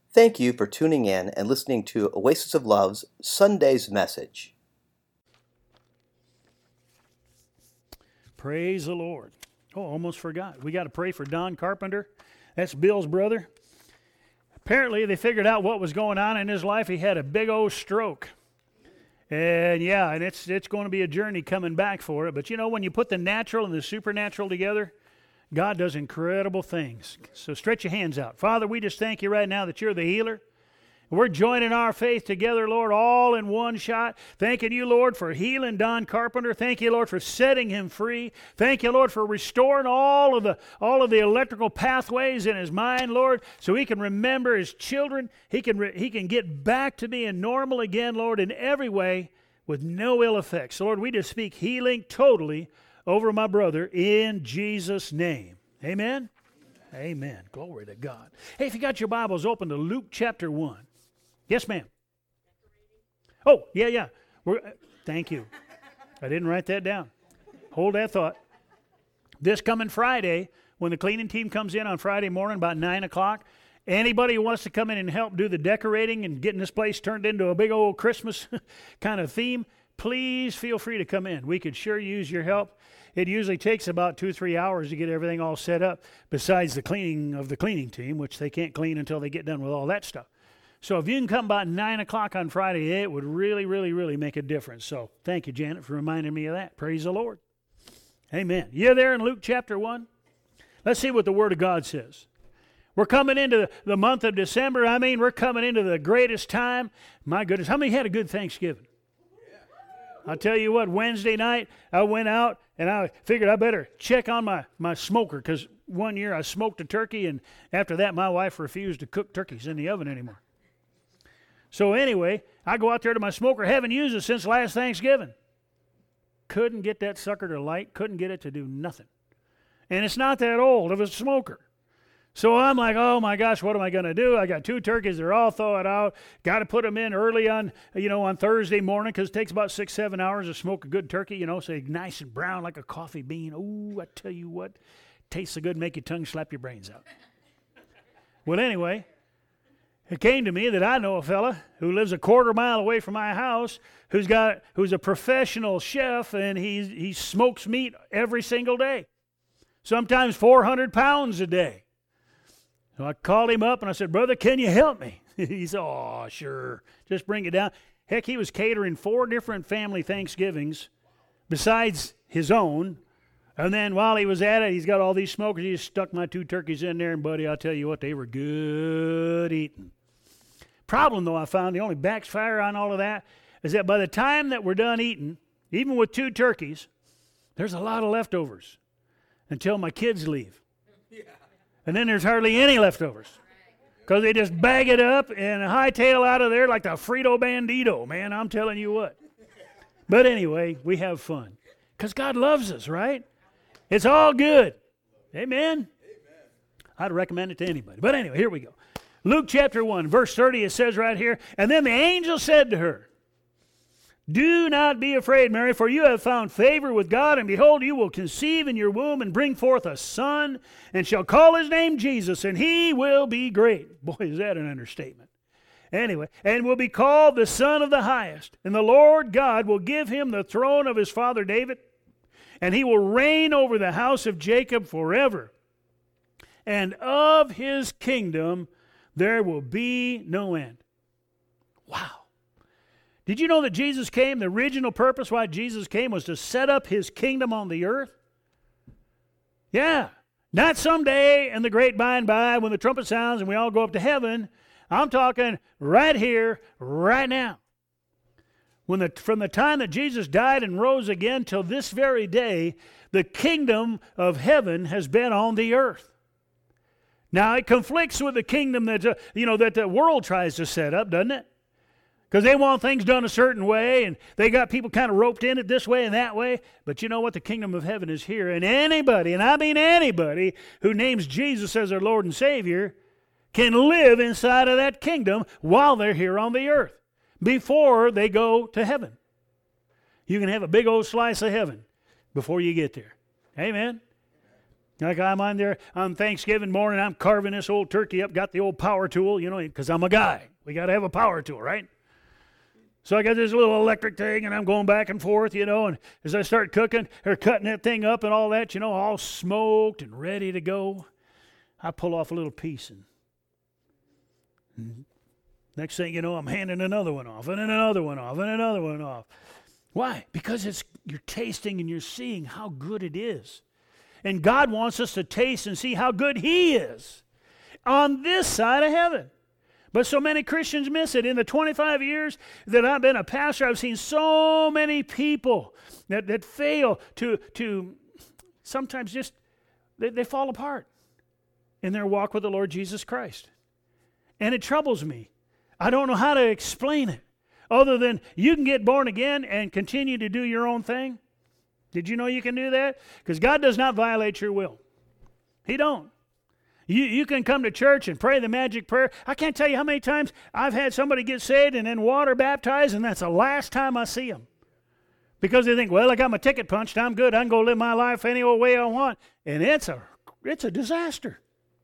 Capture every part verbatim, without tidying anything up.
Thank you for tuning in and listening to Oasis of Love's Sunday's message. Praise the Lord. Oh, almost forgot. We got to pray for Don Carpenter. That's Bill's brother. Apparently, they figured out what was going on in his life. He had a big old stroke. And yeah, and it's it's going to be a journey coming back for it. But you know, when you put the natural and the supernatural together, God does incredible things. So stretch your hands out. Father, we just thank you right now that you're the healer. We're joining our faith together, Lord, all in one shot. Thanking you, Lord, for healing Don Carpenter. Thank you, Lord, for setting him free. Thank you, Lord, for restoring all of the all of the electrical pathways in his mind, Lord, so he can remember his children. He can re- he can get back to being normal again, Lord, in every way with no ill effects. So, Lord, we just speak healing totally over my brother in Jesus' name. Amen? Amen. Amen. Glory to God. Hey, if you got your Bibles open to Luke chapter one. Yes, ma'am. Oh, yeah, yeah. We're, uh, thank you. I didn't write that down. Hold that thought. This coming Friday, when the cleaning team comes in on Friday morning about nine o'clock, anybody who wants to come in and help do the decorating and getting this place turned into a big old Christmas kind of theme, please feel free to come in. We could sure use your help. It usually takes about two, three hours to get everything all set up, besides the cleaning of the cleaning team, which they can't clean until they get done with all that stuff. So if you can come about nine o'clock on Friday, it would really, really, really make a difference. So thank you, Janet, for reminding me of that. Praise the Lord. Amen. You there in Luke chapter one? Let's see what the Word of God says. We're coming into the month of December. I mean, we're coming into the greatest time. My goodness, how many had a good Thanksgiving? I'll tell you what, Wednesday night, I went out and I figured I better check on my, my smoker, because one year I smoked a turkey, and after that my wife refused to cook turkeys in the oven anymore. So anyway, I go out there to my smoker, haven't used it since last Thanksgiving. Couldn't get that sucker to light, couldn't get it to do nothing. And it's not that old of a smoker. So I'm like, oh my gosh, what am I going to do? I got two turkeys, they're all thawed out. Got to put them in early on, you know, on Thursday morning, because it takes about six, seven hours to smoke a good turkey, you know, so nice and brown like a coffee bean. Ooh, I tell you what, tastes so good, make your tongue slap your brains out. Well, anyway, it came to me that I know a fella who lives a quarter mile away from my house who's got who's a professional chef, and he he smokes meat every single day, sometimes four hundred pounds a day. So I called him up and I said, brother, can you help me? He said, oh, sure, just bring it down. Heck, he was catering four different family Thanksgivings besides his own. And then while he was at it, he's got all these smokers. He just stuck my two turkeys in there, and buddy, I'll tell you what, they were good eating. Problem, though, I found, the only backfire on all of that is that by the time that we're done eating, even with two turkeys, there's a lot of leftovers until my kids leave. Yeah. And then there's hardly any leftovers, because they just bag it up and hightail out of there like the Frito Bandito, man, I'm telling you what. But anyway, we have fun, because God loves us, right? It's all good. Amen? Amen. I'd recommend it to anybody. But anyway, here we go. Luke chapter one, verse thirty, it says right here, and then the angel said to her, do not be afraid, Mary, for you have found favor with God, and behold, you will conceive in your womb and bring forth a son, and shall call his name Jesus, and he will be great. Boy, is that an understatement. Anyway, and will be called the Son of the Highest, and the Lord God will give him the throne of his father David, and he will reign over the house of Jacob forever, and of his kingdom there will be no end. Wow. Did you know that Jesus came, the original purpose why Jesus came was to set up his kingdom on the earth? Yeah. Not someday in the great by and by when the trumpet sounds and we all go up to heaven. I'm talking right here, right now. When the, from the time that Jesus died and rose again till this very day, the kingdom of heaven has been on the earth. Now, it conflicts with the kingdom that, uh, you know, that the world tries to set up, doesn't it? Because they want things done a certain way, and they got people kind of roped in it this way and that way. But you know what? The kingdom of heaven is here, and anybody, and I mean anybody, who names Jesus as their Lord and Savior can live inside of that kingdom while they're here on the earth, before they go to heaven. You can have a big old slice of heaven before you get there. Amen? Like I'm on there on Thanksgiving morning, I'm carving this old turkey up, got the old power tool, you know, because I'm a guy. We got to have a power tool, right? So I got this little electric thing, and I'm going back and forth, you know, and as I start cooking or cutting that thing up and all that, you know, all smoked and ready to go, I pull off a little piece, and, and next thing you know, I'm handing another one off, and then another one off, and another one off. Why? Because it's you're tasting and you're seeing how good it is. And God wants us to taste and see how good He is on this side of heaven. But so many Christians miss it. In the twenty-five years that I've been a pastor, I've seen so many people that, that fail to, to sometimes just, they, they fall apart in their walk with the Lord Jesus Christ. And it troubles me. I don't know how to explain it other than you can get born again and continue to do your own thing. Did you know you can do that? Because God does not violate your will. He don't. You, you can come to church and pray the magic prayer. I can't tell you how many times I've had somebody get saved and then water baptized, and that's the last time I see them. Because they think, well, I got my ticket punched. I'm good. I can go live my life any old way I want. And it's a it's a disaster.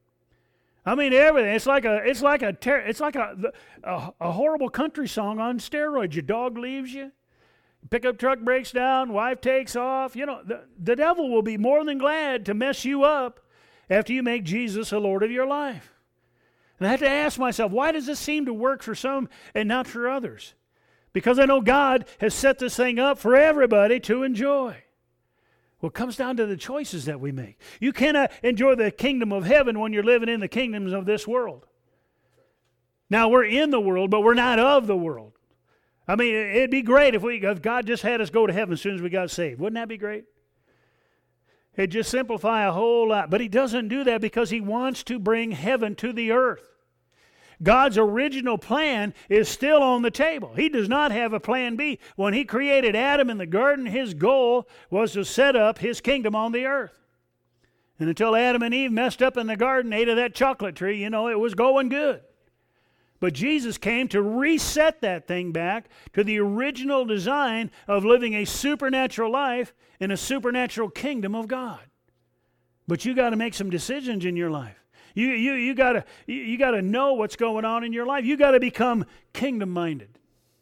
I mean, everything. It's like a it's like a ter- it's like a, a a horrible country song on steroids. Your dog leaves you. Pickup truck breaks down, wife takes off. You know, the, the devil will be more than glad to mess you up after you make Jesus the Lord of your life. And I have to ask myself, why does this seem to work for some and not for others? Because I know God has set this thing up for everybody to enjoy. Well, it comes down to the choices that we make. You cannot enjoy the kingdom of heaven when you're living in the kingdoms of this world. Now, we're in the world, but we're not of the world. I mean, it'd be great if we, if God just had us go to heaven as soon as we got saved. Wouldn't that be great? It'd just simplify a whole lot. But He doesn't do that because He wants to bring heaven to the earth. God's original plan is still on the table. He does not have a plan B. When He created Adam in the garden, His goal was to set up His kingdom on the earth. And until Adam and Eve messed up in the garden, ate of that chocolate tree, you know, it was going good. But Jesus came to reset that thing back to the original design of living a supernatural life in a supernatural kingdom of God. But you got to make some decisions in your life. You you you got to you, you got to know what's going on in your life. You got to become kingdom-minded.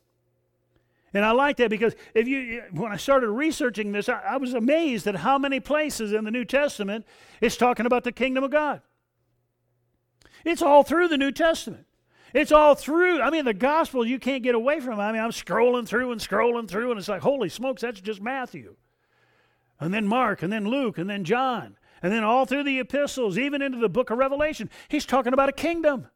And I like that because if you when I started researching this, I, I was amazed at how many places in the New Testament it's talking about the kingdom of God. It's all through the New Testament. It's all through, I mean, the gospel you can't get away from. I mean, I'm scrolling through and scrolling through, and it's like, holy smokes, that's just Matthew. And then Mark, and then Luke, and then John, and then all through the epistles, even into the book of Revelation, he's talking about a kingdom.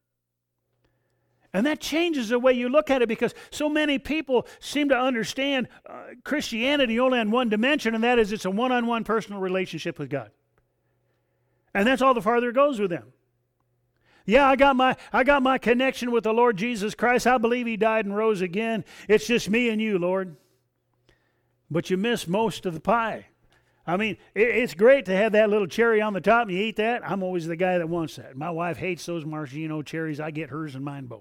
And that changes the way you look at it because so many people seem to understand uh, Christianity only on one dimension, and that is it's a one-on-one personal relationship with God. And that's all the farther it goes with them. Yeah, I got my I got my connection with the Lord Jesus Christ. I believe He died and rose again. It's just me and you, Lord. But you miss most of the pie. I mean, it, it's great to have that little cherry on the top and you eat that. I'm always the guy that wants that. My wife hates those maraschino cherries. I get hers and mine both.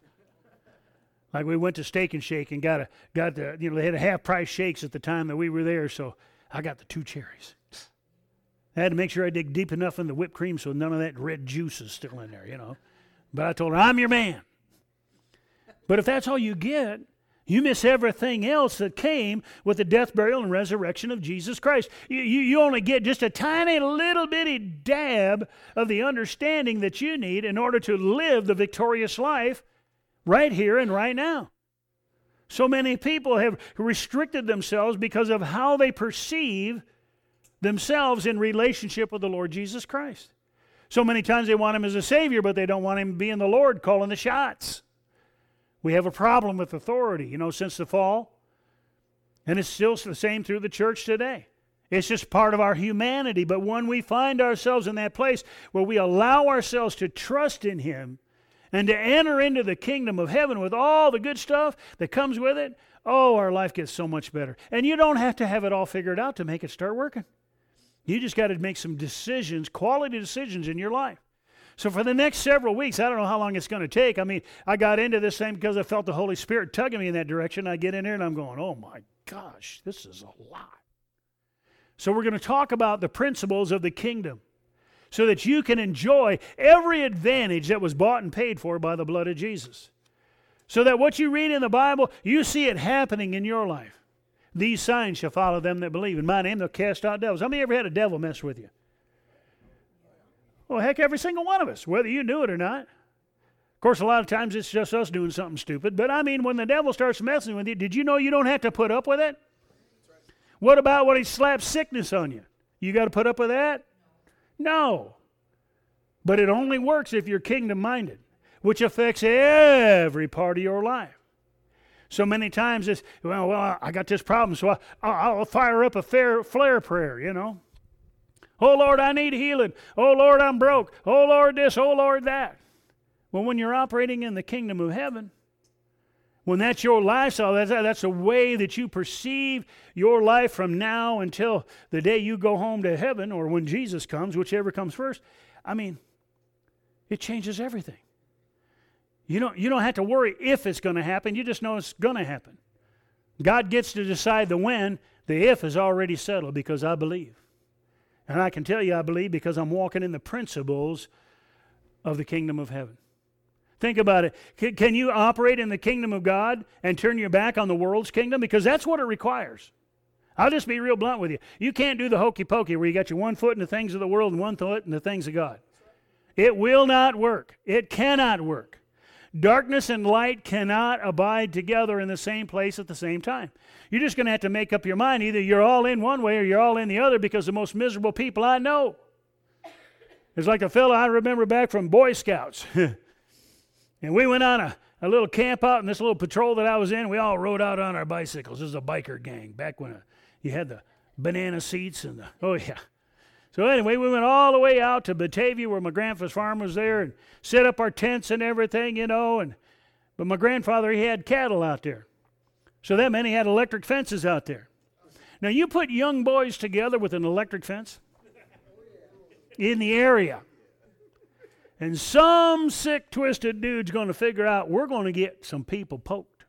Like we went to Steak and Shake and got a got the you know they had a half price shakes at the time that we were there, so I got the two cherries. I had to make sure I dig deep enough in the whipped cream so none of that red juice is still in there, you know. But I told her, I'm your man. But if that's all you get, you miss everything else that came with the death, burial, and resurrection of Jesus Christ. You, you, you only get just a tiny little bitty dab of the understanding that you need in order to live the victorious life right here and right now. So many people have restricted themselves because of how they perceive themselves in relationship with the Lord Jesus Christ. So many times they want Him as a Savior, but they don't want Him being the Lord calling the shots. We have a problem with authority, you know, since the fall. And it's still the same through the church today. It's just part of our humanity. But when we find ourselves in that place where we allow ourselves to trust in Him and to enter into the kingdom of heaven with all the good stuff that comes with it, oh, our life gets so much better. And you don't have to have it all figured out to make it start working. You just got to make some decisions, quality decisions in your life. So for the next several weeks, I don't know how long it's going to take. I mean, I got into this thing because I felt the Holy Spirit tugging me in that direction. I get in there and I'm going, oh my gosh, this is a lot. So we're going to talk about the principles of the kingdom. so that you can enjoy every advantage that was bought and paid for by the blood of Jesus. So that what you read in the Bible, you see it happening in your life. These signs shall follow them that believe. In my name they'll cast out devils. How many ever had a devil mess with you? Well, heck, every single one of us, whether you knew it or not. Of course, a lot of times it's just us doing something stupid. But I mean, when the devil starts messing with you, did you know you don't have to put up with it? What about when he slaps sickness on you? You got to put up with that? No. But it only works if you're kingdom-minded, which affects every part of your life. So many times it's, well, well I got this problem, so I, I'll fire up a fair, flare prayer, you know. Oh, Lord, I need healing. Oh, Lord, I'm broke. Oh, Lord, this. Oh, Lord, that. Well, when you're operating in the kingdom of heaven, when that's your lifestyle, that's, that's the way that you perceive your life from now until the day you go home to heaven or when Jesus comes, whichever comes first, I mean, it changes everything. You don't, you don't have to worry if it's going to happen. You just know it's going to happen. God gets to decide the when. The if is already settled because I believe. And I can tell you I believe because I'm walking in the principles of the kingdom of heaven. Think about it. Can, can you operate in the kingdom of God and turn your back on the world's kingdom? Because that's what it requires. I'll just be real blunt with you. You can't do the hokey pokey where you got your one foot in the things of the world and one foot in the things of God. It will not work. It cannot work. Darkness and light cannot abide together in the same place at the same time. You're just going to have to make up your mind. Either you're all in one way or you're all in the other, because the most miserable people I know. It's like a fellow I remember back from Boy Scouts. And we went on a, a little camp out in this little patrol that I was in. We all rode out on our bicycles. This is a biker gang back when uh, you had the banana seats and the, oh yeah. So anyway, we went all the way out to Batavia where my grandfather's farm was there and set up our tents and everything, you know. And but my grandfather, he had cattle out there. So that meant he had electric fences out there. Now you put young boys together with an electric fence in the area. And some sick, twisted dude's going to figure out we're going to get some people poked.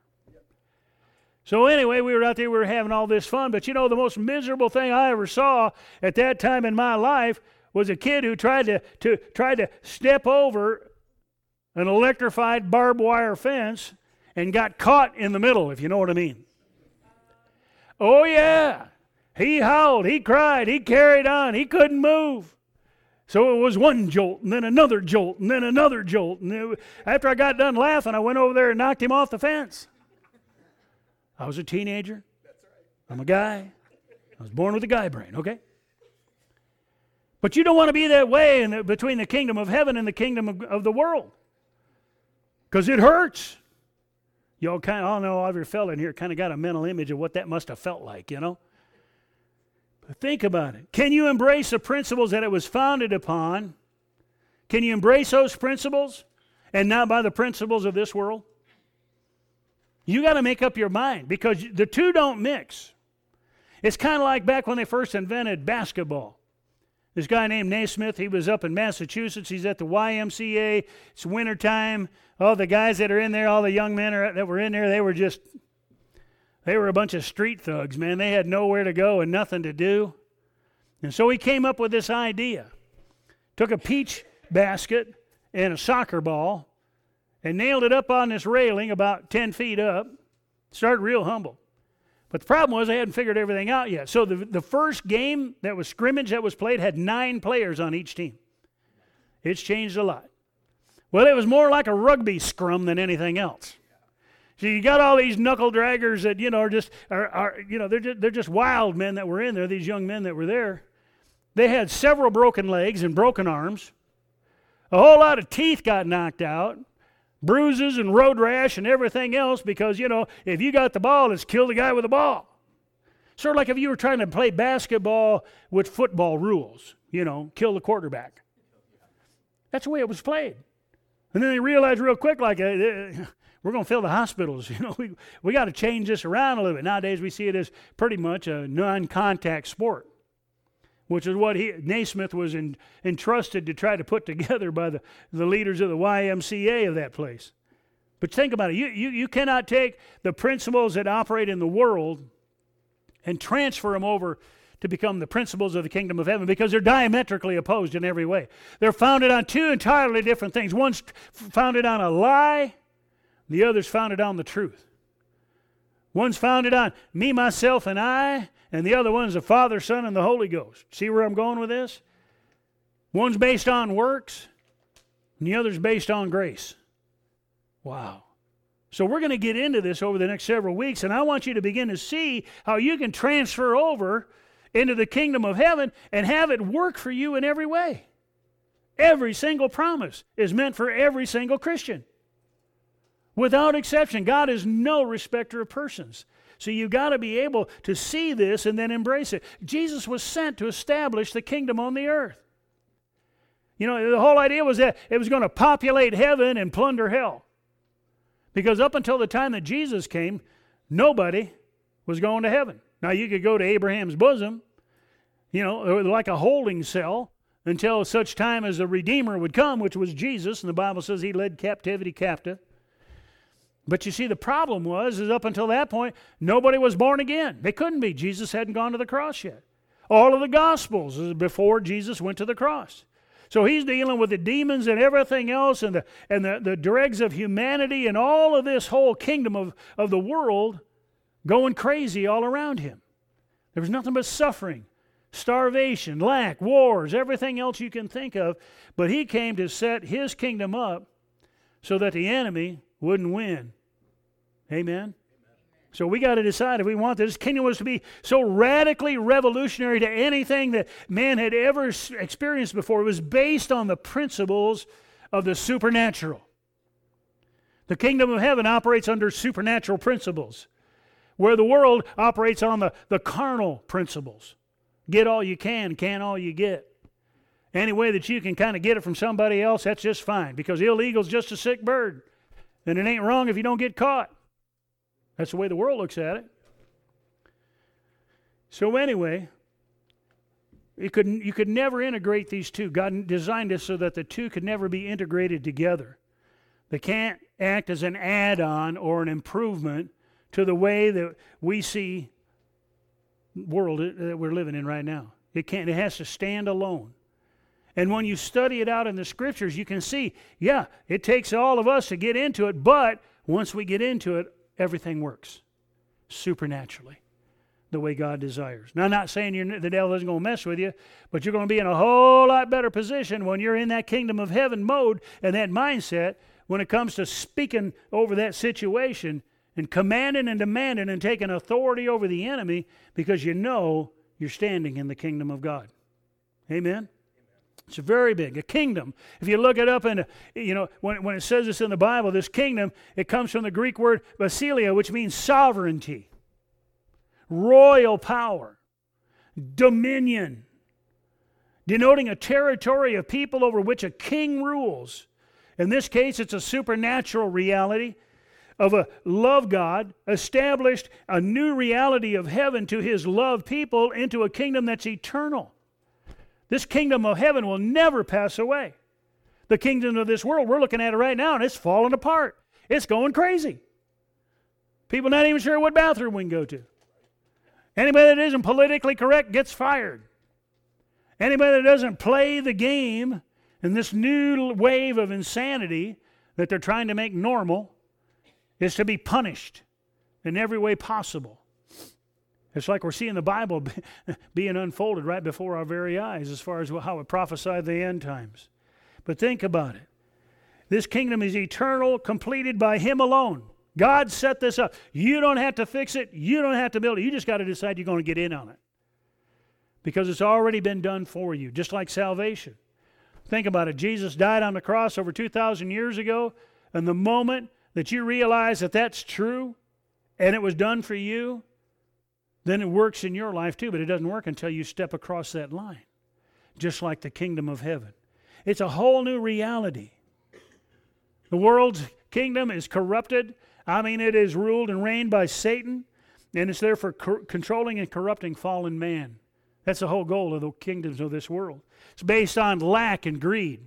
So anyway, we were out there, we were having all this fun. But you know, the most miserable thing I ever saw at that time in my life was a kid who tried to, to, tried to step over an electrified barbed wire fence and got caught in the middle, if you know what I mean. Oh yeah, he howled, he cried, he carried on, he couldn't move. So it was one jolt, and then another jolt, and then another jolt. And it, after I got done laughing, I went over there and knocked him off the fence. I was a teenager. I'm a guy. I was born with a guy brain, okay? But you don't want to be that way in the, between the kingdom of heaven and the kingdom of, of the world. Because it hurts. Y'all kind of, I don't know, every fella in here kind of got a mental image of what that must have felt like, you know? Think about it. Can you embrace the principles that it was founded upon? Can you embrace those principles and not by the principles of this world? You got to make up your mind because the two don't mix. It's kind of like back when they first invented basketball. This guy named Naismith, he was up in Massachusetts. He's at the Y M C A. It's wintertime. All the guys that are in there, all the young men are, that were in there, they were just... They were a bunch of street thugs, man. They had nowhere to go and nothing to do. And so he came up with this idea. Took a peach basket and a soccer ball and nailed it up on this railing about ten feet up. Started real humble. But the problem was they hadn't figured everything out yet. So the, the first game that was scrimmage that was played had nine players on each team. It's changed a lot. Well, it was more like a rugby scrum than anything else. So you got all these knuckle draggers that, you know, are just, are, are you know, they're just, they're just wild men that were in there, these young men that were there. They had several broken legs and broken arms. A whole lot of teeth got knocked out, bruises and road rash and everything else because, you know, if you got the ball, it's kill the guy with the ball. Sort of like if you were trying to play basketball with football rules, you know, kill the quarterback. That's the way it was played. And then they realized real quick, like, uh, we're going to fill the hospitals. You know, we we got to change this around a little bit. Nowadays, we see it as pretty much a non-contact sport, which is what he, Naismith was in, entrusted to try to put together by the, the leaders of the Y M C A of that place. But think about it. You, you, you cannot take the principles that operate in the world and transfer them over to become the principles of the kingdom of heaven because they're diametrically opposed in every way. They're founded on two entirely different things. One's founded on a lie, the other's founded on the truth. One's founded on me, myself, and I, and the other one's the Father, Son, and the Holy Ghost. See where I'm going with this? One's based on works, and the other's based on grace. Wow. So we're going to get into this over the next several weeks, and I want you to begin to see how you can transfer over into the kingdom of heaven and have it work for you in every way. Every single promise is meant for every single Christian. Without exception, God is no respecter of persons. So you've got to be able to see this and then embrace it. Jesus was sent to establish the kingdom on the earth. You know, the whole idea was that it was going to populate heaven and plunder hell. Because up until the time that Jesus came, nobody was going to heaven. Now, you could go to Abraham's bosom, you know, like a holding cell, until such time as the Redeemer would come, which was Jesus, and the Bible says he led captivity captive. But you see, the problem was, is up until that point, nobody was born again. They couldn't be. Jesus hadn't gone to the cross yet. All of the Gospels is before Jesus went to the cross. So he's dealing with the demons and everything else and the and the, the dregs of humanity and all of this whole kingdom of, of the world going crazy all around him. There was nothing but suffering, starvation, lack, wars, everything else you can think of. But he came to set his kingdom up so that the enemy wouldn't win. Amen? So we got to decide if we want this kingdom was to be so radically revolutionary to anything that man had ever experienced before. It was based on the principles of the supernatural. The kingdom of heaven operates under supernatural principles, where the world operates on the, the carnal principles. Get all you can, can all you get. Any way that you can kind of get it from somebody else, that's just fine, because illegal's just a sick bird. And it ain't wrong if you don't get caught. That's the way the world looks at it. So anyway, you could, you could never integrate these two. God designed it so that the two could never be integrated together. They can't act as an add-on or an improvement to the way that we see the world that we're living in right now. It can't. It has to stand alone. And when you study it out in the Scriptures, you can see, yeah, it takes all of us to get into it, but once we get into it, everything works supernaturally the way God desires. Now, I'm not saying you're, the devil isn't going to mess with you, but you're going to be in a whole lot better position when you're in that kingdom of heaven mode and that mindset when it comes to speaking over that situation and commanding and demanding and taking authority over the enemy, because you know you're standing in the kingdom of God. Amen? It's very big, a kingdom. If you look it up, in, you know, when, when it says this in the Bible, this kingdom, it comes from the Greek word basileia, which means sovereignty, royal power, dominion, denoting a territory of people over which a king rules. In this case, it's a supernatural reality of a love God, established a new reality of heaven to his loved people into a kingdom that's eternal. This kingdom of heaven will never pass away. The kingdom of this world, we're looking at it right now, and it's falling apart. It's going crazy. People not even sure what bathroom we can go to. Anybody that isn't politically correct gets fired. Anybody that doesn't play the game in this new wave of insanity that they're trying to make normal is to be punished in every way possible. It's like we're seeing the Bible being unfolded right before our very eyes as far as how it prophesied the end times. But think about it. This kingdom is eternal, completed by him alone. God set this up. You don't have to fix it. You don't have to build it. You just got to decide you're going to get in on it. Because it's already been done for you, just like salvation. Think about it. Jesus died on the cross over two thousand years ago, and the moment that you realize that that's true and it was done for you, then it works in your life too, but it doesn't work until you step across that line, just like the kingdom of heaven. It's a whole new reality. The world's kingdom is corrupted. I mean, it is ruled and reigned by Satan, and it's there for co- controlling and corrupting fallen man. That's the whole goal of the kingdoms of this world. It's based on lack and greed,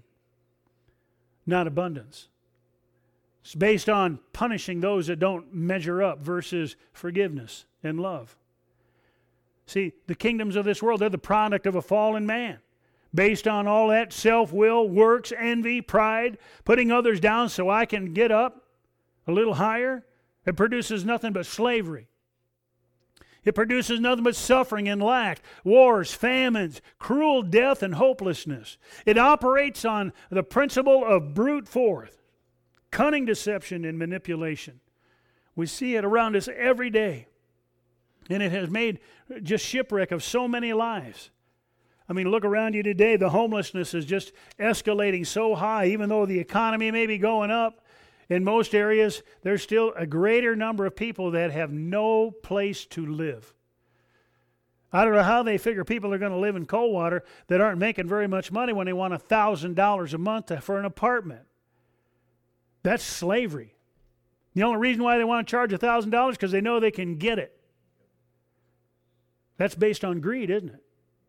not abundance. It's based on punishing those that don't measure up versus forgiveness and love. See, the kingdoms of this world, they're the product of a fallen man. Based on all that self-will, works, envy, pride, putting others down so I can get up a little higher. It produces nothing but slavery. It produces nothing but suffering and lack, wars, famines, cruel death, and hopelessness. It operates on the principle of brute force, cunning deception and manipulation. We see it around us every day. And it has made just shipwreck of so many lives. I mean, look around you today. The homelessness is just escalating so high. Even though the economy may be going up, in most areas, there's still a greater number of people that have no place to live. I don't know how they figure people are going to live in Coldwater that aren't making very much money when they want one thousand dollars a month for an apartment. That's slavery. The only reason why they want to charge one thousand dollars is because they know they can get it. That's based on greed, isn't it?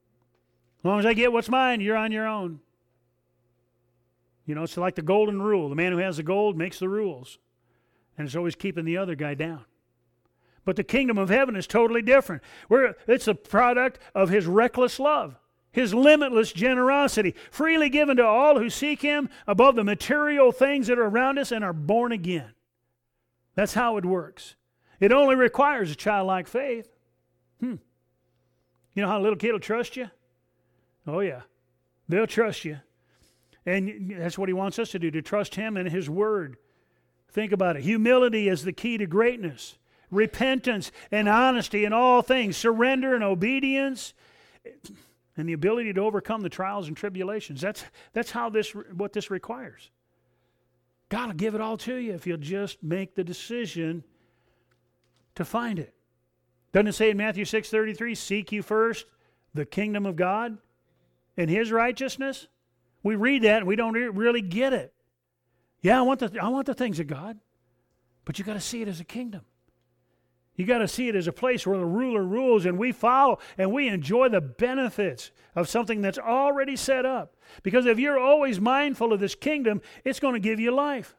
As long as I get what's mine, you're on your own. You know, it's like the golden rule. The man who has the gold makes the rules. And it's always keeping the other guy down. But the kingdom of heaven is totally different. We're, it's a product of His reckless love, His limitless generosity, freely given to all who seek Him above the material things that are around us and are born again. That's how it works. It only requires a childlike faith. Hmm. You know how a little kid will trust you? Oh, yeah. They'll trust you. And that's what He wants us to do, to trust Him and His Word. Think about it. Humility is the key to greatness. Repentance and honesty in all things. Surrender and obedience. And the ability to overcome the trials and tribulations. That's, that's how this, what this requires. God will give it all to you if you'll just make the decision to find it. Doesn't it say in Matthew six thirty-three, seek you first the kingdom of God and His righteousness? We read that and we don't really get it. Yeah, I want the, I want the things of God, but you got to see it as a kingdom. You got to see it as a place where the ruler rules and we follow and we enjoy the benefits of something that's already set up. Because if you're always mindful of this kingdom, it's going to give you life.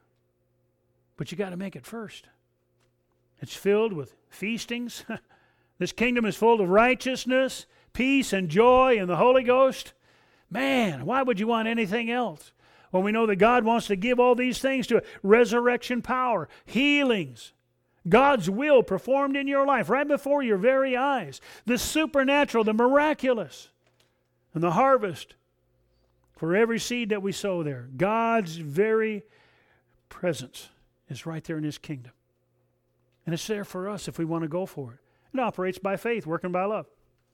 But you got to make it first. It's filled with feastings. This kingdom is full of righteousness, peace, and joy in the Holy Ghost. Man, why would you want anything else? When we know that God wants to give all these things to it. Resurrection power, healings, God's will performed in your life right before your very eyes. The supernatural, the miraculous, and the harvest for every seed that we sow there. God's very presence is right there in His kingdom. And it's there for us if we want to go for it. It operates by faith, working by love.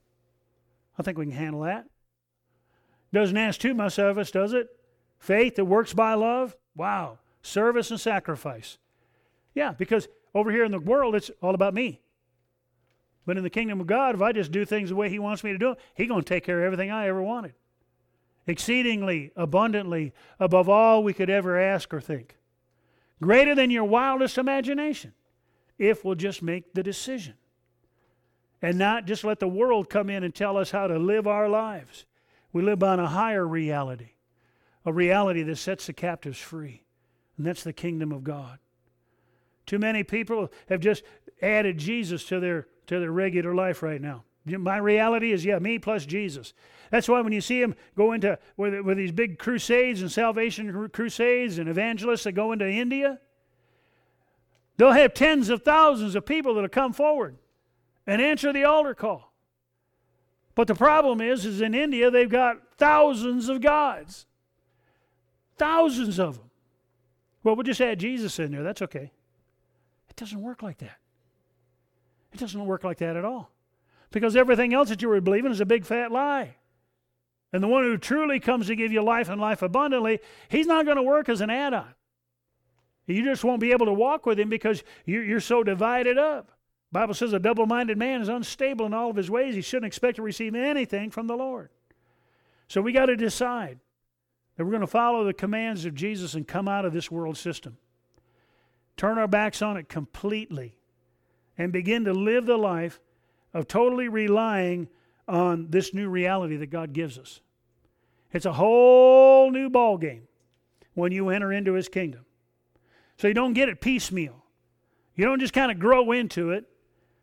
I think we can handle that. Doesn't ask too much of us, does it? Faith that works by love? Wow. Service and sacrifice. Yeah, because over here in the world, it's all about me. But in the kingdom of God, if I just do things the way He wants me to do them, He's going to take care of everything I ever wanted. Exceedingly, abundantly, above all we could ever ask or think. Greater than your wildest imagination, if we'll just make the decision. And not just let the world come in and tell us how to live our lives. We live on a higher reality. A reality that sets the captives free. And that's the kingdom of God. Too many people have just added Jesus to their, to their regular life right now. My reality is, yeah, me plus Jesus. That's why when you see them go into, with, with these big crusades and salvation crusades and evangelists that go into India, they'll have tens of thousands of people that will come forward and answer the altar call. But the problem is, is in India, they've got thousands of gods. Thousands of them. Well, we'll just add Jesus in there. That's okay. It doesn't work like that. It doesn't work like that at all. Because everything else that you were believing is a big fat lie. And the one who truly comes to give you life and life abundantly, He's not going to work as an add-on. You just won't be able to walk with Him because you're, you're so divided up. The Bible says a double-minded man is unstable in all of his ways. He shouldn't expect to receive anything from the Lord. So we got to decide that we're going to follow the commands of Jesus and come out of this world system. Turn our backs on it completely and begin to live the life of totally relying on this new reality that God gives us. It's a whole new ball game when you enter into His kingdom. So you don't get it piecemeal. You don't just kind of grow into it.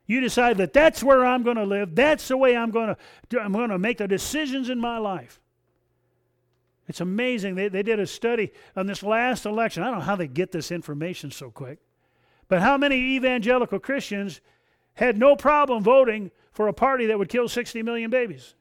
You decide that that's where I'm going to live. That's the way I'm going to I'm going to make the decisions in my life. It's amazing. They, they did a study on this last election. I don't know how they get this information so quick. But how many evangelical Christians had no problem voting for a party that would kill sixty million babies?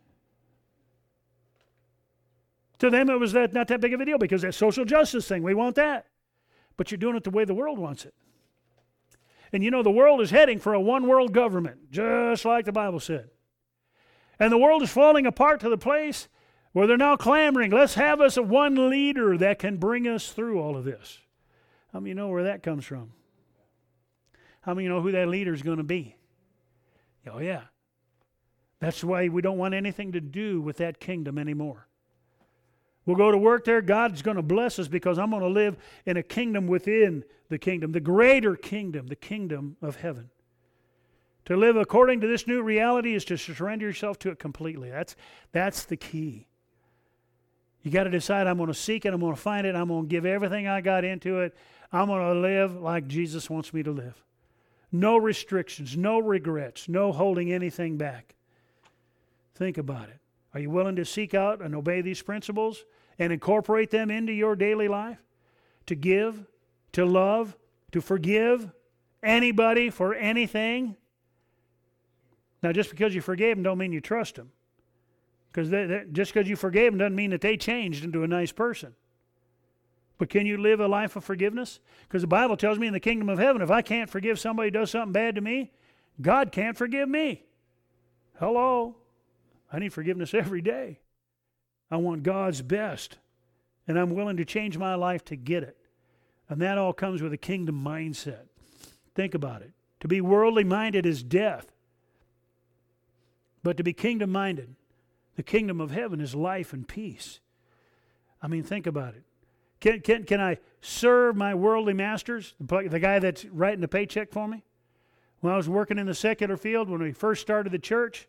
To them, it was that, not that big of a deal because that social justice thing, we want that. But you're doing it the way the world wants it. And you know, the world is heading for a one-world government, just like the Bible said. And the world is falling apart to the place where they're now clamoring, let's have us a one leader that can bring us through all of this. How many know where that comes from? How many know who that leader is going to be? Oh, yeah. That's why we don't want anything to do with that kingdom anymore. We'll go to work there. God's going to bless us because I'm going to live in a kingdom within the kingdom, the greater kingdom, the kingdom of heaven. To live according to this new reality is to surrender yourself to it completely. That's, that's the key. You got to decide, I'm going to seek it, I'm going to find it, I'm going to give everything I got into it. I'm going to live like Jesus wants me to live. No restrictions, no regrets, no holding anything back. Think about it. Are you willing to seek out and obey these principles and incorporate them into your daily life? To give, to love, to forgive anybody for anything? Now, just because you forgave them don't mean you trust them. Because just because you forgave them doesn't mean that they changed into a nice person. But can you live a life of forgiveness? Because the Bible tells me in the kingdom of heaven, if I can't forgive somebody who does something bad to me, God can't forgive me. Hello? I need forgiveness every day. I want God's best. And I'm willing to change my life to get it. And that all comes with a kingdom mindset. Think about it. To be worldly minded is death. But to be kingdom minded, the kingdom of heaven is life and peace. I mean, think about it. Can, can, can I serve my worldly masters, the, the guy that's writing the paycheck for me? When I was working in the secular field, when we first started the church,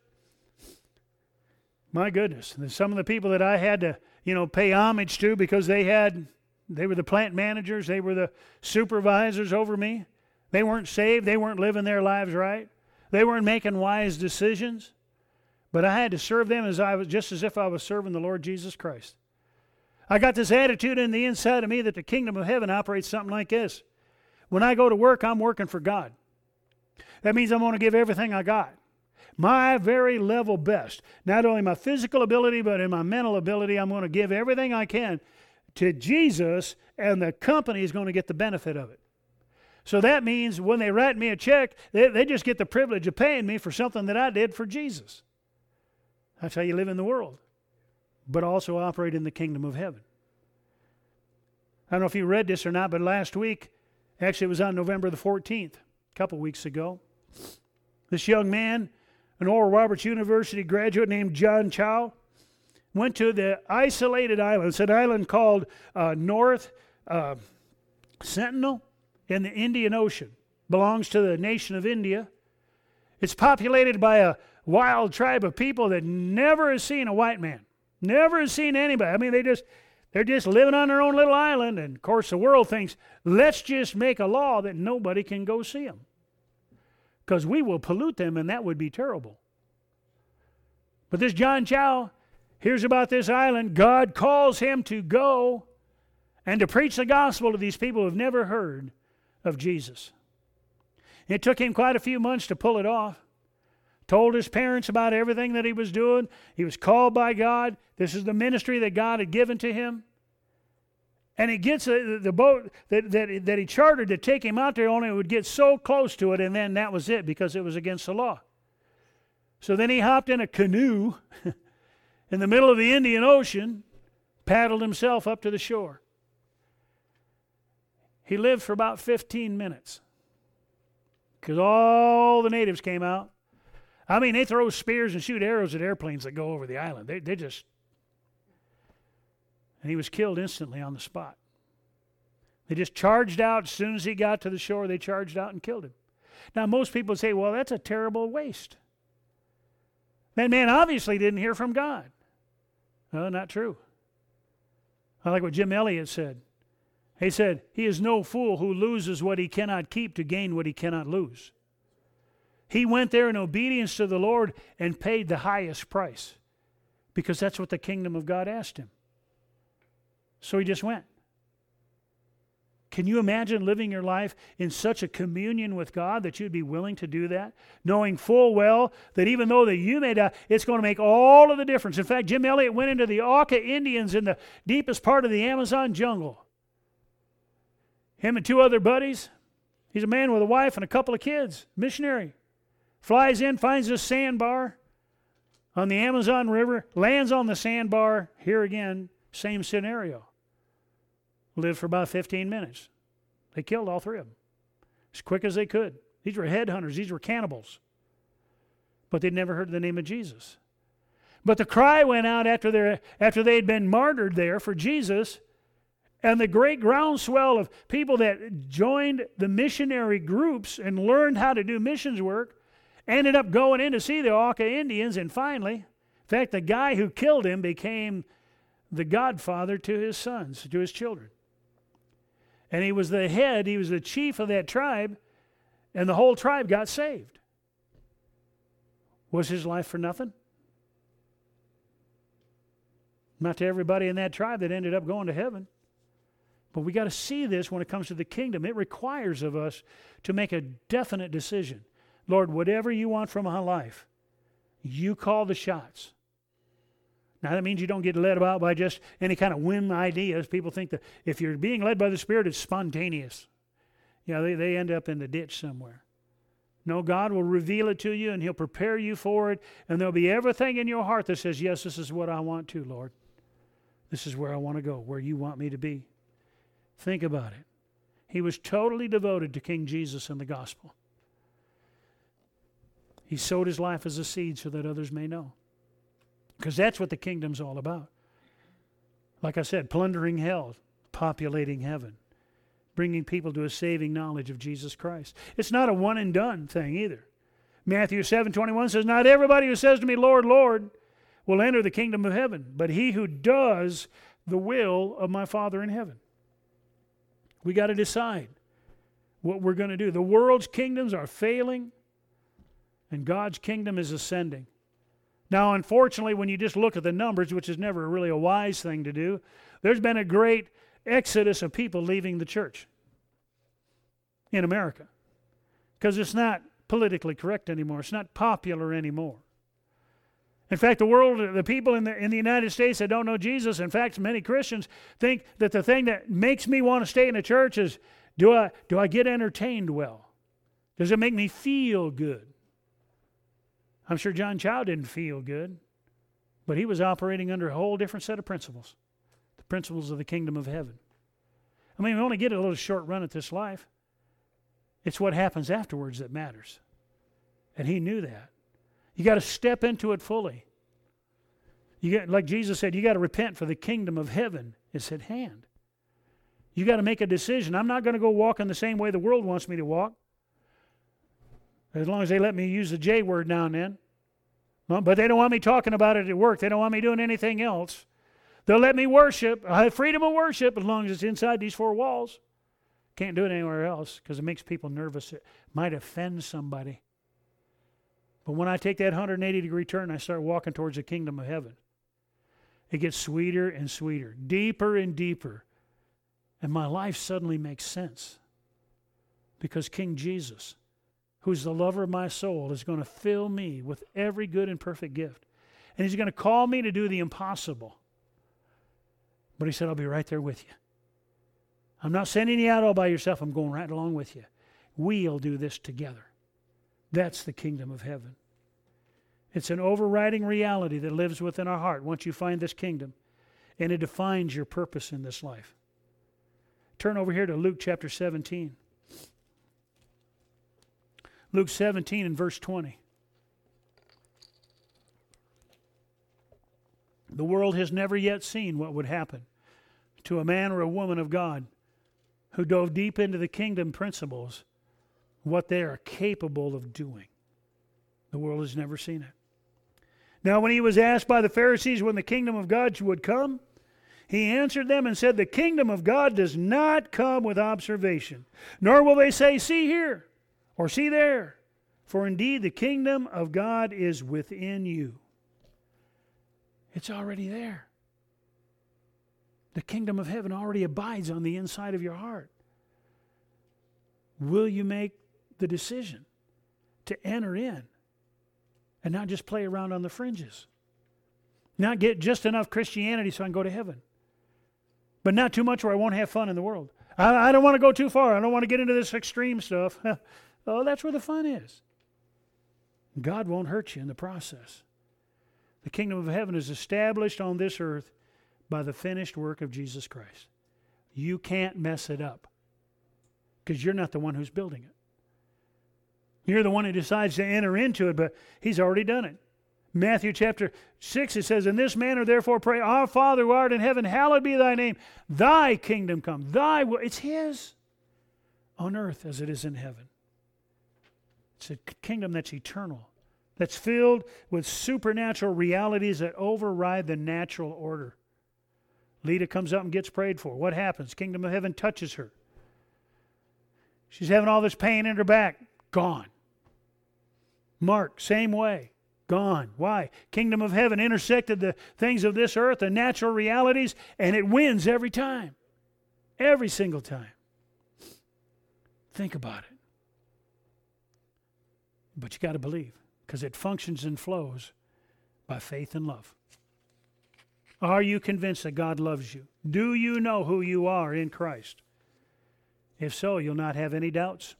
my goodness, some of the people that I had to, you know, pay homage to because they had, they were the plant managers, they were the supervisors over me. They weren't saved, they weren't living their lives right. They weren't making wise decisions. But I had to serve them as I was, just as if I was serving the Lord Jesus Christ. I got this attitude in the inside of me that the kingdom of heaven operates something like this. When I go to work, I'm working for God. That means I'm going to give everything I got. My very level best. Not only my physical ability, but in my mental ability, I'm going to give everything I can to Jesus, and the company is going to get the benefit of it. So that means when they write me a check, they, they just get the privilege of paying me for something that I did for Jesus. That's how you live in the world, but also operate in the kingdom of heaven. I don't know if you read this or not, but last week, actually it was on November the fourteenth, a couple weeks ago, this young man, an Oral Roberts University graduate named John Chow, went to the isolated island. It's an island called uh, North uh, Sentinel in the Indian Ocean. Belongs to the nation of India. It's populated by a wild tribe of people that never has seen a white man. Never has seen anybody. I mean, they just, they're just living on their own little island. And, of course, the world thinks, let's just make a law that nobody can go see them. Because we will pollute them, and that would be terrible. But this John Chow hears about this island. God calls him to go and to preach the gospel to these people who have never heard of Jesus. It took him quite a few months to pull it off. Told his parents about everything that he was doing. He was called by God. This is the ministry that God had given to him. And he gets a, the boat that, that, that he chartered to take him out there, only it would get so close to it, and then that was it because it was against the law. So then he hopped in a canoe in the middle of the Indian Ocean, paddled himself up to the shore. He lived for about fifteen minutes because all the natives came out. I mean, they throw spears and shoot arrows at airplanes that go over the island. They, they just... And he was killed instantly on the spot. They just charged out. As soon as he got to the shore, they charged out and killed him. Now, most people say, well, that's a terrible waste. That man obviously didn't hear from God. No, not true. I like what Jim Elliot said. He said, he is no fool who loses what he cannot keep to gain what he cannot lose. He went there in obedience to the Lord and paid the highest price because that's what the kingdom of God asked him. So he just went. Can you imagine living your life in such a communion with God that you'd be willing to do that? Knowing full well that even though that you may die, it's going to make all of the difference. In fact, Jim Elliot went into the Auca Indians in the deepest part of the Amazon jungle. Him and two other buddies. He's a man with a wife and a couple of kids, missionary. Flies in, finds this sandbar on the Amazon River, lands on the sandbar. Here again, same scenario. Lived for about fifteen minutes. They killed all three of them as quick as they could. These were headhunters. These were cannibals. But they'd never heard the name of Jesus. But the cry went out after, their, after they had been martyred there for Jesus, and the great groundswell of people that joined the missionary groups and learned how to do missions work ended up going in to see the Auca Indians, and finally, in fact, the guy who killed him became the godfather to his sons, to his children. And he was the head, he was the chief of that tribe, and the whole tribe got saved. Was his life for nothing? Not to everybody in that tribe that ended up going to heaven. But we got to see this when it comes to the kingdom. It requires of us to make a definite decision. Lord, whatever you want from my life, you call the shots. Now, that means you don't get led about by just any kind of whim ideas. People think that if you're being led by the Spirit, it's spontaneous. You know, they, they end up in the ditch somewhere. No, God will reveal it to you, and He'll prepare you for it, and there'll be everything in your heart that says, yes, this is what I want to, Lord. This is where I want to go, where you want me to be. Think about it. He was totally devoted to King Jesus and the gospel. He sowed his life as a seed so that others may know. Because that's what the kingdom's all about. Like I said, plundering hell, populating heaven, bringing people to a saving knowledge of Jesus Christ. It's not a one and done thing either. Matthew seven twenty-one says, not everybody who says to me, Lord, Lord, will enter the kingdom of heaven, but he who does the will of my Father in heaven. We got to decide what we're going to do. The world's kingdoms are failing, and God's kingdom is ascending. Now, unfortunately, when you just look at the numbers, which is never really a wise thing to do, there's been a great exodus of people leaving the church in America because it's not politically correct anymore. It's not popular anymore. In fact, the world, the people in the, in the United States that don't know Jesus, in fact, many Christians think that the thing that makes me want to stay in a church is, do I, do I get entertained well? Does it make me feel good? I'm sure John Chow didn't feel good, but he was operating under a whole different set of principles, the principles of the kingdom of heaven. I mean, we only get a little short run at this life. It's what happens afterwards that matters. And he knew that. You got to step into it fully. You got, like Jesus said, you got to repent, for the kingdom of heaven is at hand. You got to make a decision. I'm not going to go walk in the same way the world wants me to walk, as long as they let me use the J word now and then. Well, but they don't want me talking about it at work. They don't want me doing anything else. They'll let me worship. I have freedom of worship as long as it's inside these four walls. Can't do it anywhere else because it makes people nervous. It might offend somebody. But when I take that one hundred eighty degree turn, I start walking towards the kingdom of heaven. It gets sweeter and sweeter, deeper and deeper. And my life suddenly makes sense. Because King Jesus, who's the lover of my soul, is going to fill me with every good and perfect gift. And He's going to call me to do the impossible. But He said, I'll be right there with you. I'm not sending you out all by yourself. I'm going right along with you. We'll do this together. That's the kingdom of heaven. It's an overriding reality that lives within our heart once you find this kingdom, and it defines your purpose in this life. Turn over here to Luke chapter seventeen. Luke seventeen and verse twenty. The world has never yet seen what would happen to a man or a woman of God who dove deep into the kingdom principles, what they are capable of doing. The world has never seen it. Now, when He was asked by the Pharisees when the kingdom of God would come, He answered them and said, the kingdom of God does not come with observation, nor will they say, see here, or see there. For indeed the kingdom of God is within you. It's already there. The kingdom of heaven already abides on the inside of your heart. Will you make the decision to enter in and not just play around on the fringes? Not get just enough Christianity so I can go to heaven, but not too much where I won't have fun in the world. I, I don't want to go too far. I don't want to get into this extreme stuff. Oh, that's where the fun is. God won't hurt you in the process. The kingdom of heaven is established on this earth by the finished work of Jesus Christ. You can't mess it up because you're not the one who's building it. You're the one who decides to enter into it, but He's already done it. Matthew chapter six, it says, In this manner therefore pray, Our Father who art in heaven, hallowed be thy name. Thy kingdom come. Thy will. It's His on earth as it is in heaven. It's a kingdom that's eternal, that's filled with supernatural realities that override the natural order. Lita comes up and gets prayed for. What happens? Kingdom of heaven touches her. She's having all this pain in her back. Gone. Mark, same way. Gone. Why? Kingdom of heaven intersected the things of this earth, the natural realities, and it wins every time. Every single time. Think about it. But you got to believe, because it functions and flows by faith and love. Are you convinced that God loves you? Do you know who you are in Christ? If so, you'll not have any doubts.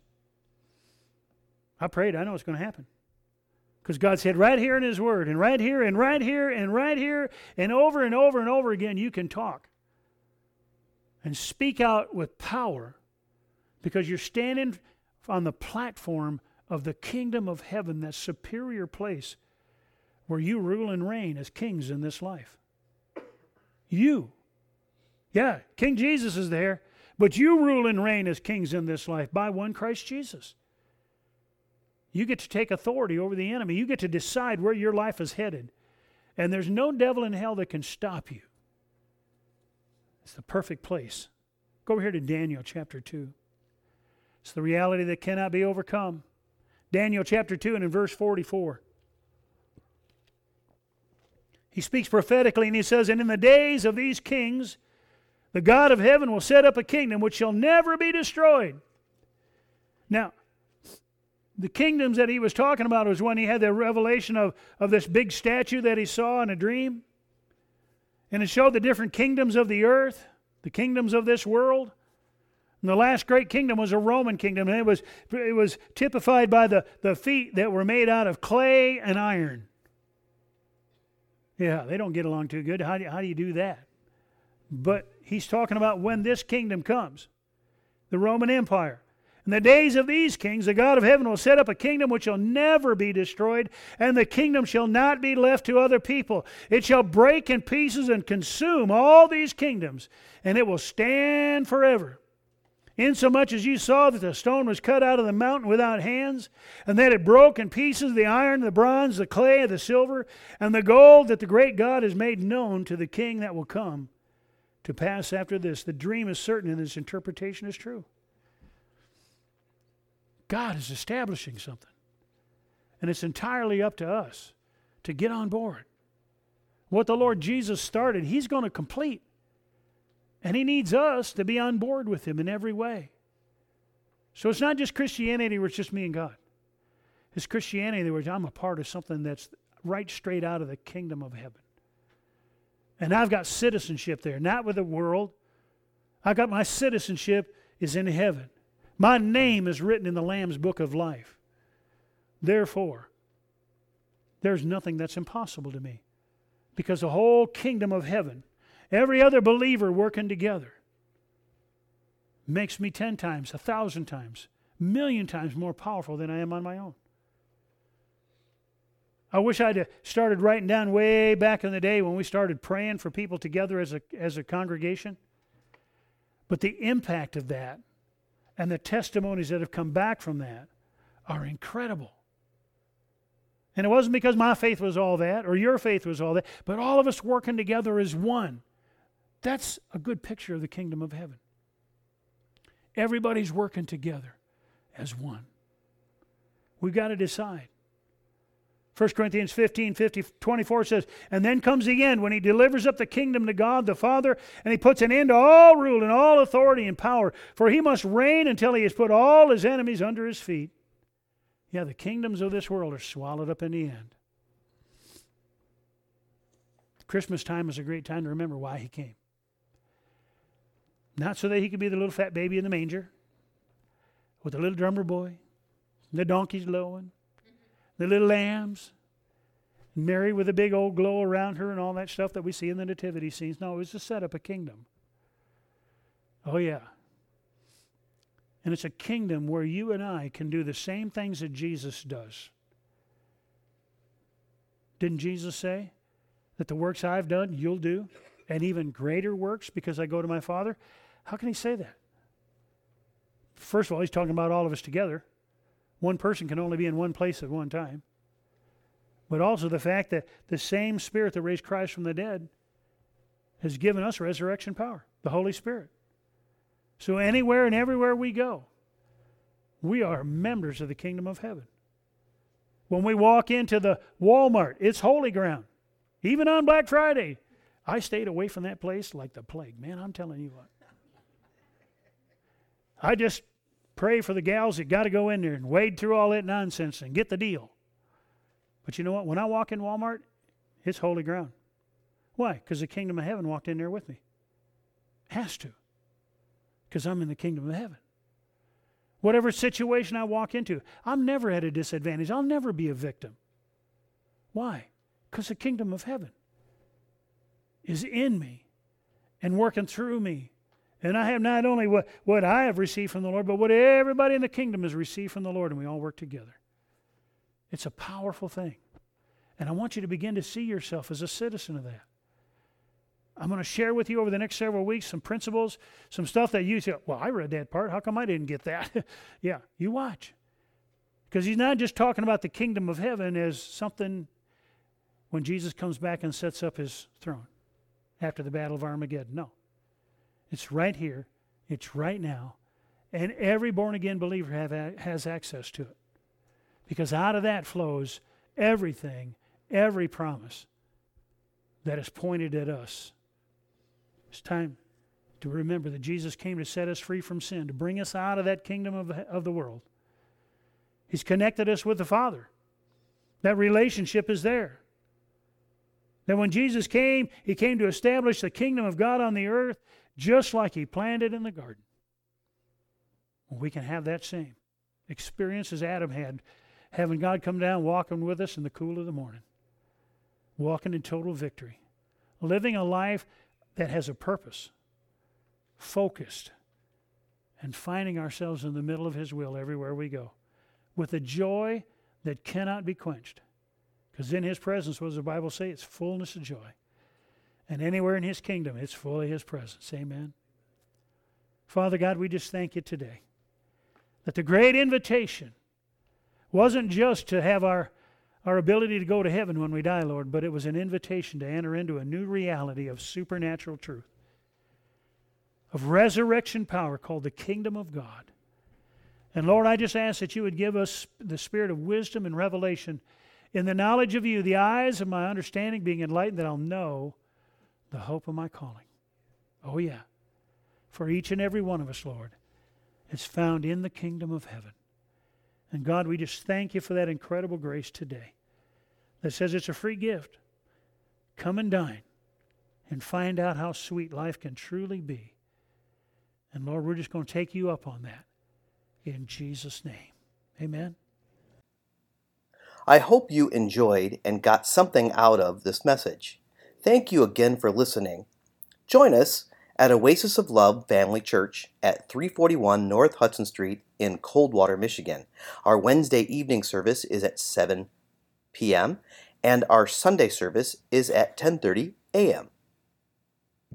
I prayed. I know it's going to happen. Because God said right here in His Word, and right here, and right here, and right here, and over and over and over again, you can talk and speak out with power because you're standing on the platform of the kingdom of heaven, that superior place where you rule and reign as kings in this life. You. Yeah, King Jesus is there, but you rule and reign as kings in this life by one Christ Jesus. You get to take authority over the enemy. You get to decide where your life is headed. And there's no devil in hell that can stop you. It's the perfect place. Go over here to Daniel chapter two. It's the reality that cannot be overcome. Daniel chapter two and in verse forty-four. He speaks prophetically and he says, And in the days of these kings, the God of heaven will set up a kingdom which shall never be destroyed. Now, the kingdoms that he was talking about was when he had the revelation of, of this big statue that he saw in a dream. And it showed the different kingdoms of the earth, the kingdoms of this world. And the last great kingdom was a Roman kingdom. And it was, it was typified by the, the feet that were made out of clay and iron. Yeah, they don't get along too good. How do, how do you do that? But he's talking about when this kingdom comes, the Roman Empire. In the days of these kings, the God of heaven will set up a kingdom which shall never be destroyed, and the kingdom shall not be left to other people. It shall break in pieces and consume all these kingdoms, and it will stand forever. Insomuch as you saw that the stone was cut out of the mountain without hands, and that it broke in pieces the iron, the bronze, the clay, the silver, and the gold, that the great God has made known to the king that will come to pass after this. The dream is certain, and its interpretation is true. God is establishing something, and it's entirely up to us to get on board. What the Lord Jesus started, He's going to complete. And He needs us to be on board with Him in every way. So it's not just Christianity where it's just me and God. It's Christianity where I'm a part of something that's right straight out of the kingdom of heaven. And I've got citizenship there, not with the world. I've got my citizenship is in heaven. My name is written in the Lamb's book of life. Therefore, there's nothing that's impossible to me. Because the whole kingdom of heaven, every other believer working together, makes me ten times, a thousand times, a million times more powerful than I am on my own. I wish I'd started writing down way back in the day when we started praying for people together as a, as a congregation. But the impact of that and the testimonies that have come back from that are incredible. And it wasn't because my faith was all that or your faith was all that, but all of us working together as one. That's a good picture of the kingdom of heaven. Everybody's working together as one. We've got to decide. First Corinthians fifteen, fifty, twenty-four says, and then comes the end when he delivers up the kingdom to God the Father, and he puts an end to all rule and all authority and power, for he must reign until he has put all his enemies under his feet. Yeah, the kingdoms of this world are swallowed up in the end. Christmas time is a great time to remember why he came. Not so that he could be the little fat baby in the manger with the little drummer boy, the donkeys lowing, the little lambs, Mary with a big old glow around her and all that stuff that we see in the nativity scenes. No, it was to set up a kingdom. Oh, yeah. And it's a kingdom where you and I can do the same things that Jesus does. Didn't Jesus say that the works I've done, you'll do, and even greater works because I go to my Father? How can he say that? First of all, he's talking about all of us together. One person can only be in one place at one time. But also the fact that the same Spirit that raised Christ from the dead has given us resurrection power, the Holy Spirit. So anywhere and everywhere we go, we are members of the kingdom of heaven. When we walk into the Walmart, it's holy ground. Even on Black Friday, I stayed away from that place like the plague. Man, I'm telling you what. I just pray for the gals that got to go in there and wade through all that nonsense and get the deal. But you know what? When I walk in Walmart, it's holy ground. Why? Because the kingdom of heaven walked in there with me. Has to. Because I'm in the kingdom of heaven. Whatever situation I walk into, I'm never at a disadvantage. I'll never be a victim. Why? Because the kingdom of heaven is in me and working through me. And I have not only what, what I have received from the Lord, but what everybody in the kingdom has received from the Lord, and we all work together. It's a powerful thing. And I want you to begin to see yourself as a citizen of that. I'm going to share with you over the next several weeks some principles, some stuff that you say, well, I read that part. How come I didn't get that? Yeah, you watch. Because he's not just talking about the kingdom of heaven as something when Jesus comes back and sets up his throne after the battle of Armageddon. No. It's right here. It's right now. And every born-again believer have, has access to it. Because out of that flows everything, every promise that is pointed at us. It's time to remember that Jesus came to set us free from sin, to bring us out of that kingdom of, of the world. He's connected us with the Father. That relationship is there. That when Jesus came, he came to establish the kingdom of God on the earth just like he planned it in the garden. Well, we can have that same experience as Adam had, having God come down, walking with us in the cool of the morning, walking in total victory, living a life that has a purpose, focused, and finding ourselves in the middle of his will everywhere we go, with a joy that cannot be quenched. Because in his presence, what does the Bible say? It's fullness of joy. And anywhere in his kingdom, it's full of his presence. Amen. Father God, we just thank you today that the great invitation wasn't just to have our, our ability to go to heaven when we die, Lord, but it was an invitation to enter into a new reality of supernatural truth, of resurrection power called the kingdom of God. And Lord, I just ask that you would give us the spirit of wisdom and revelation in the knowledge of you, the eyes of my understanding being enlightened, that I'll know the hope of my calling. Oh yeah. For each and every one of us, Lord, it's found in the kingdom of heaven. And God, we just thank you for that incredible grace today that says it's a free gift. Come and dine and find out how sweet life can truly be. And Lord, we're just going to take you up on that in Jesus' name. Amen. I hope you enjoyed and got something out of this message. Thank you again for listening. Join us at Oasis of Love Family Church at three forty-one North Hudson Street in Coldwater, Michigan. Our Wednesday evening service is at seven p.m. and our Sunday service is at ten thirty a.m.